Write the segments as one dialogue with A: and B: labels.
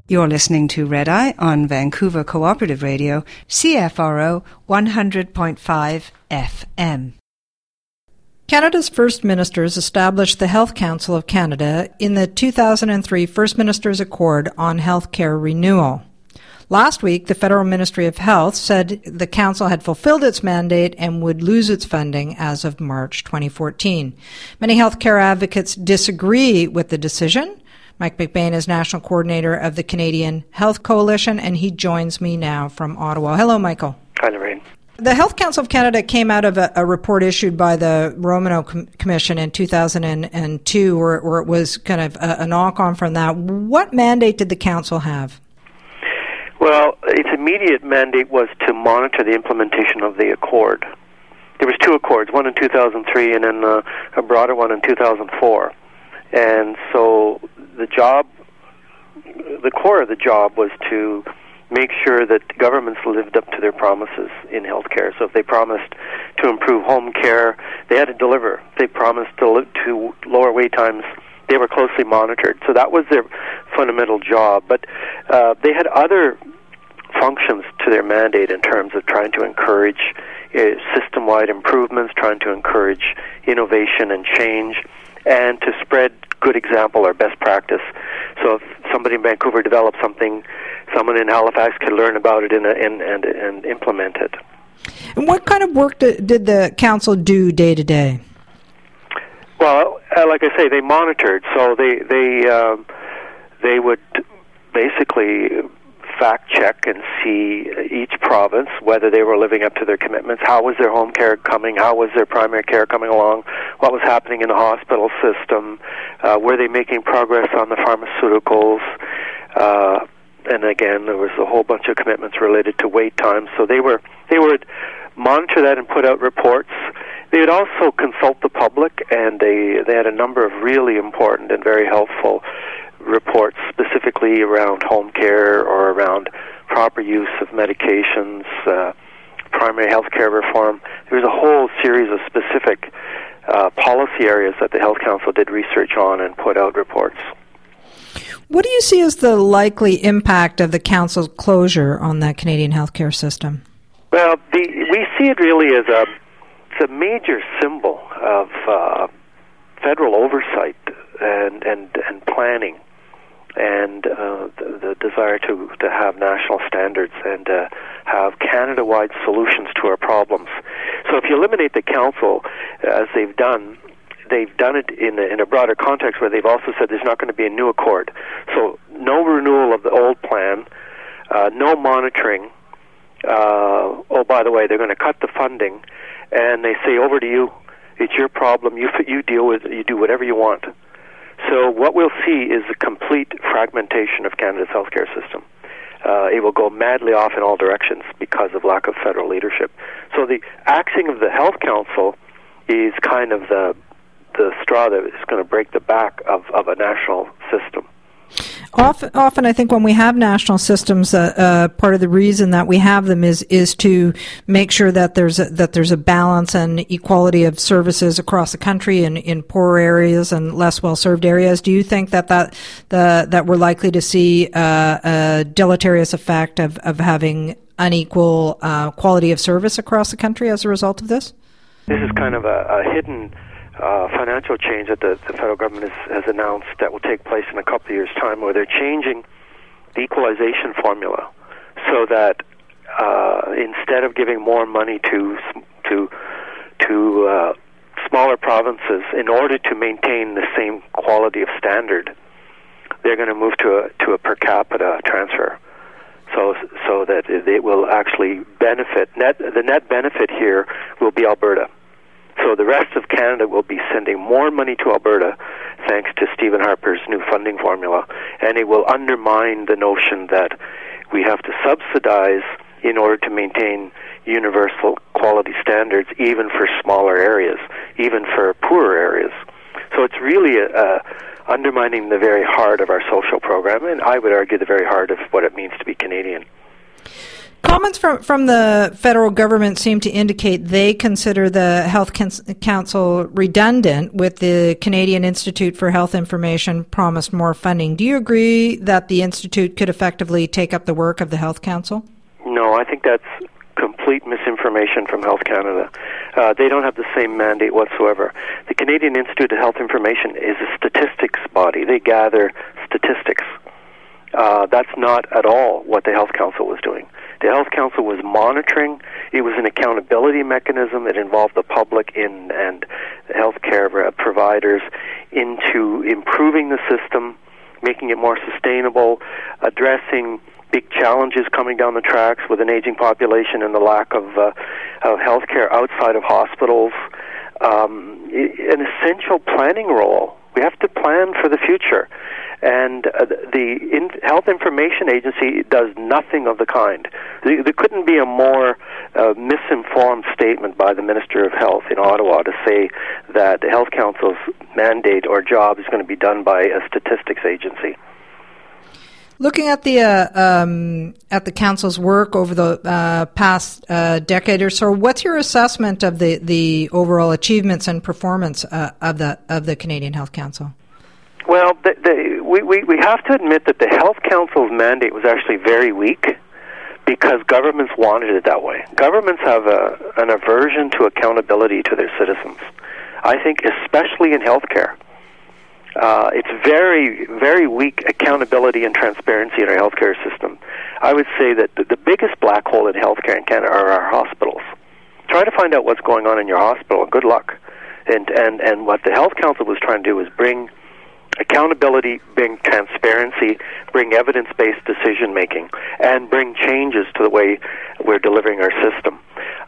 A: You're listening to Red Eye on Vancouver Cooperative Radio, CFRO 100.5 FM.
B: Canada's First Ministers established the Health Council of Canada in the 2003 First Ministers' Accord on Healthcare Renewal. Last week, the Federal Ministry of Health said the Council had fulfilled its mandate and would lose its funding as of March 2014. Many healthcare advocates disagree with the decision. Mike McBain is National Coordinator of the Canadian Health Coalition, and he joins me now from Ottawa. Hello, Michael.
C: Hi, Lorraine.
B: The Health Council of Canada came out of a report issued by the Romanow Commission in 2002, where it was kind of a knock-on from that. What mandate did the Council have?
C: Well, its immediate mandate was to monitor the implementation of the Accord. There was two Accords, one in 2003 and then a broader one in 2004. And so the core of the job was to make sure that governments lived up to their promises in healthcare. So if they promised to improve home care, they had to deliver. If they promised to lower wait times, they were closely monitored. So that was their fundamental job. But they had other functions to their mandate in terms of trying to encourage system-wide improvements, trying to encourage innovation and change, and to spread good example or best practice. So if somebody in Vancouver develops something, someone in Halifax could learn about it and implement it.
B: And what kind of work did the Council do day to day?
C: Well, like I say, they monitored. So they would basically fact check and see each province whether they were living up to their commitments. How was their home care coming? How was their primary care coming along? What was happening in the hospital system? Were they making progress on the pharmaceuticals? And again, there was a whole bunch of commitments related to wait times. So they would monitor that and put out reports. They would also consult the public, and they had a number of really important and very helpful reports specifically around home care or around proper use of medications, primary health care reform. There was a whole series of specific policy areas that the Health Council did research on and put out reports.
B: What do you see as the likely impact of the Council's closure on the Canadian healthcare system?
C: Well, we see it really as a major symbol of federal oversight and planning, and the desire to have national standards and have Canada-wide solutions to our problems. So if you eliminate the Council, as they've done it in a broader context where they've also said there's not going to be a new accord. So no renewal of the old plan, no monitoring. Oh, by the way, they're going to cut the funding, and they say, over to you. It's your problem. You deal with it. You do whatever you want. So what we'll see is a complete fragmentation of Canada's healthcare system. It will go madly off in all directions because of lack of federal leadership. So the axing of the Health Council is kind of the straw that is going to break the back of a national system.
B: Often, I think when we have national systems, part of the reason that we have them is to make sure that there's a balance and equality of services across the country in poorer areas and less well-served areas. Do you think that we're likely to see a deleterious effect of having unequal quality of service across the country as a result of this?
C: This is kind of a hidden financial change that the federal government has announced that will take place in a couple of years' time, where they're changing the equalization formula so that instead of giving more money to smaller provinces in order to maintain the same quality of standard, they're going to move to a per capita transfer. So that it will actually benefit. The net benefit here will be Alberta. So the rest of Canada will be sending more money to Alberta thanks to Stephen Harper's new funding formula, and it will undermine the notion that we have to subsidize in order to maintain universal quality standards even for smaller areas, even for poorer areas. So it's really undermining the very heart of our social program, and I would argue the very heart of what it means to be Canadian.
B: Comments from the federal government seem to indicate they consider the Health Council redundant, with the Canadian Institute for Health Information promised more funding. Do you agree that the Institute could effectively take up the work of the Health Council?
C: No, I think that's complete misinformation from Health Canada. They don't have the same mandate whatsoever. The Canadian Institute of Health Information is a statistics body. They gather statistics. That's not at all what the Health Council was doing. The Health Council was monitoring. It was an accountability mechanism that involved the public and healthcare providers into improving the system, making it more sustainable, addressing big challenges coming down the tracks with an aging population and the lack of health care outside of hospitals. An essential planning role. We have to plan for the future. And the Health Information Agency does nothing of the kind. There couldn't be a more misinformed statement by the Minister of Health in Ottawa to say that the Health Council's mandate or job is going to be done by a statistics agency.
B: Looking at the council's work over the past decade or so, what's your assessment of the overall achievements and performance of the Canadian Health Council?
C: Well, we have to admit that the Health Council's mandate was actually very weak because governments wanted it that way. Governments have an aversion to accountability to their citizens. I think especially in healthcare. It's very, very weak accountability and transparency in our healthcare system. I would say that the biggest black hole in healthcare in Canada are our hospitals. Try to find out what's going on in your hospital, and good luck. And what the Health Council was trying to do is bring accountability, bring transparency, bring evidence-based decision-making, and bring changes to the way we're delivering our system.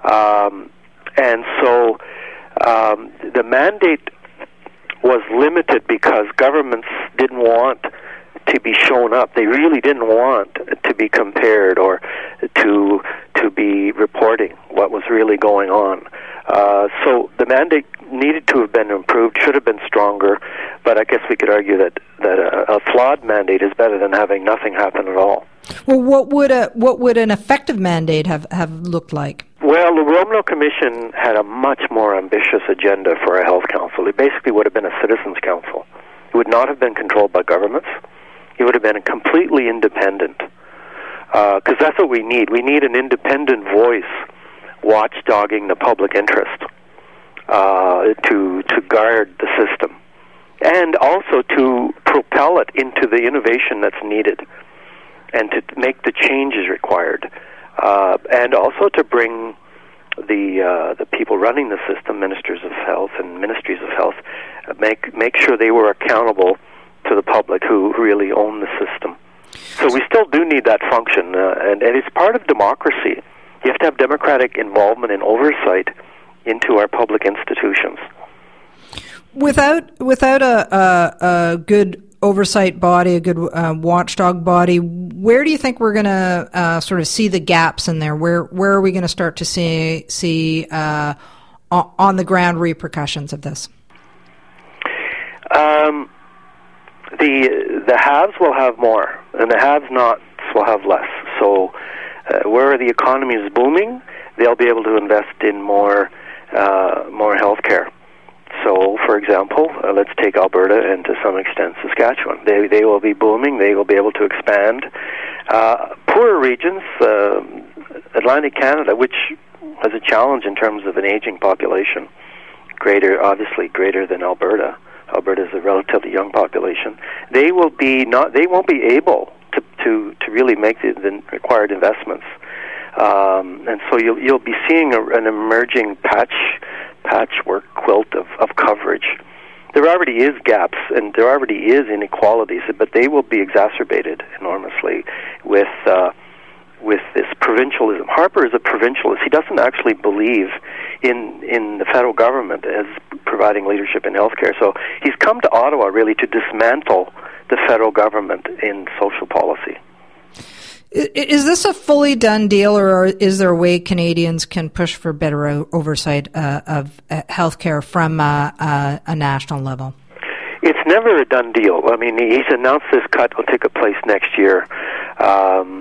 C: And so the mandate was limited because governments didn't want to be shown up. They really didn't want to be compared or to be reporting what was really going on. So the mandate needed to have been improved, should have been stronger, but I guess we could argue that a flawed mandate is better than having nothing happen at all.
B: Well, what would an effective mandate have looked like?
C: Well, the Romano Commission had a much more ambitious agenda for a health council. It basically would have been a citizens' council. It would not have been controlled by governments. It would have been completely independent, because that's what we need. We need an independent voice watchdogging the public interest to guard the system, and also to propel it into the innovation that's needed, and to make the changes required, and also to bring the people running the system, ministers of health and ministries of health, make sure they were accountable to the public who really own the system. So we still do need that function, and it's part of democracy. You have to have democratic involvement and oversight into our public institutions.
B: Without a good oversight body, a good watchdog body, where do you think we're going to sort of see the gaps in there? Where are we going to start to see on the ground repercussions of this?
C: The haves will have more, and the have-nots will have less. So where the economy is booming, they'll be able to invest in more health care. So, for example, let's take Alberta and to some extent Saskatchewan. They will be booming. They will be able to expand. Poorer regions, Atlantic Canada, which has a challenge in terms of an aging population, obviously greater than Alberta. Alberta is a relatively young population. They won't be able to really make the required investments, and so you'll be seeing an emerging patchwork quilt of coverage. There already is gaps and there already is inequalities, but they will be exacerbated enormously with this provincialism. Harper is a provincialist. He doesn't actually believe in the federal government as providing leadership in healthcare. So he's come to Ottawa really to dismantle the federal government in social policy.
B: Is this a fully done deal, or is there a way Canadians can push for better oversight of healthcare from a national level?
C: It's never a done deal. I mean, he's announced this cut will take place next year.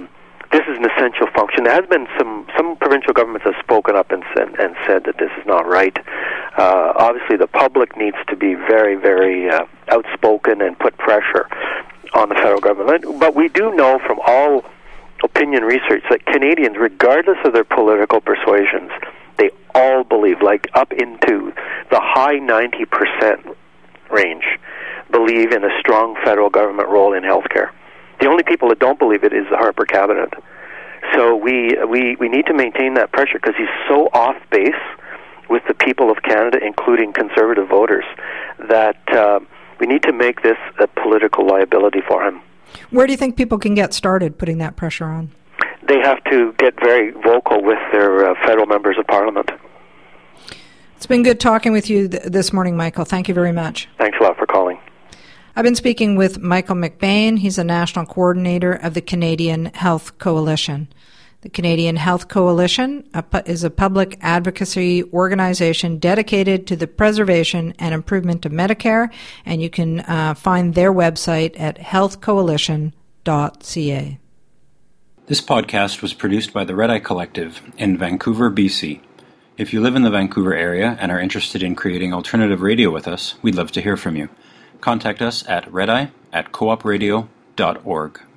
C: this is an essential function. There has been some provincial governments have spoken up and said that this is not right. Obviously, the public needs to be very, very outspoken and put pressure on the federal government. But we do know from all opinion research that Canadians, regardless of their political persuasions, they all believe, like up into the high 90% range, believe in a strong federal government role in healthcare. The only people that don't believe it is the Harper cabinet. So we need to maintain that pressure because he's so off base with the people of Canada, including conservative voters, that we need to make this a political liability for him.
B: Where do you think people can get started putting that pressure on?
C: They have to get very vocal with their federal members of parliament.
B: It's been good talking with you this morning, Michael. Thank you very much.
C: Thanks a lot for calling.
B: I've been speaking with Michael McBain. He's a national coordinator of the Canadian Health Coalition. The Canadian Health Coalition is a public advocacy organization dedicated to the preservation and improvement of Medicare, and you can find their website at healthcoalition.ca.
D: This podcast was produced by the Red Eye Collective in Vancouver, BC. If you live in the Vancouver area and are interested in creating alternative radio with us, we'd love to hear from you. Contact us at redeye@coopradio.org.